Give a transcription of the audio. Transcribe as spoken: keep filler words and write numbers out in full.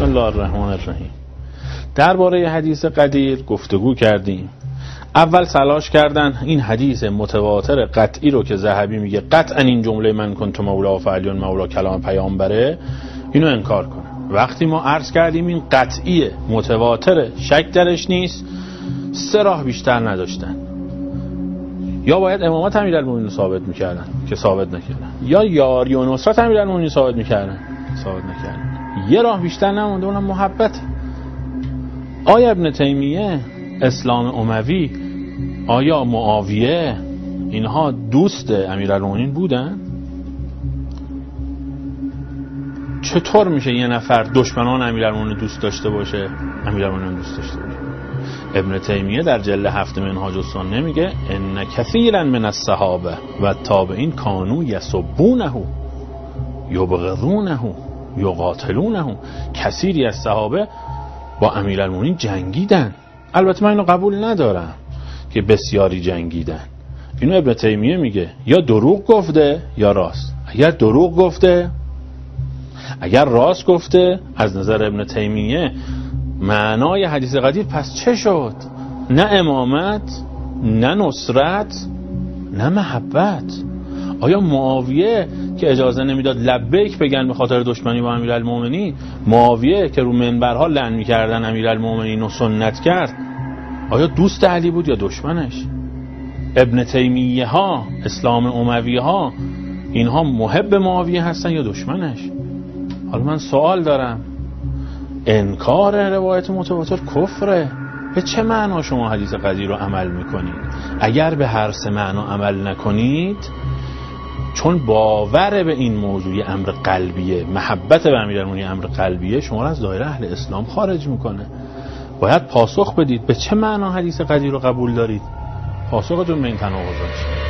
الله الرحمن الرحیم. درباره حدیث قدیر گفتگو کردیم. اول تلاش کردن این حدیث متواتر قطعی رو که ذهبی میگه قطعا این جمله من کنت مولا و فعلیون مولا کلام پیامبره، اینو انکار کنه. وقتی ما عرض کردیم این قطعیه، متواتره، شک درش نیست، سه راه بیشتر نداشتن. یا باید امامت امیرالمومنین ثابت میکردن که ثابت نکردن، یا یاری و نصرت امیرالمومنین ثابت میکردن ثابت نکردن. یه راه بیشتر نمونده، اونم محبت. آیا ابن تیمیه، اسلام اموی، آیا معاویه، اینها دوست امیرالمومنین بودن؟ چطور میشه یه نفر دشمنان امیرالمومنین دوست داشته باشه، امیرالمومنین دوست داشته باشه؟ ابن تیمیه در جلد هفت منهاج السنه میگه ان کثیرا من الصحابه و التابعین کانوا یسبونه یبغضونه یقاتلونه. کثیری از صحابه با امیرالمومنین جنگیدن. البته من اینو قبول ندارم که بسیاری جنگیدن. اینو ابن تیمیه میگه یا دروغ گفته یا راست. اگر دروغ گفته، اگر راست گفته، از نظر ابن تیمیه معنای حدیث قدیر پس چه شد؟ نه امامت، نه نصرت، نه محبت. آیا معاویه که اجازه نمیداد لبیک بگن به خاطر دشمنی با امیرالمومنین، معاویه که رو منبرها لعن میکردن امیرالمومنین و سنت کرد، آیا دوست علی بود یا دشمنش؟ ابن تیمیه ها، اسلام اموی ها، اینها محب معاویه هستن یا دشمنش؟ حالا من سوال دارم، انکار روایت متواتر کفره. به چه معنا شما حدیث قدیر رو عمل میکنید؟ اگر به هر سه معنا عمل نکنید، چون باور به این موضوع امر قلبیه، محبت به امیرالمومنین امر قلبیه، شما را از دایره اهل اسلام خارج میکنه. باید پاسخ بدید به چه معنا حدیث قدیر رو قبول دارید. پاسختون به این تناقض است.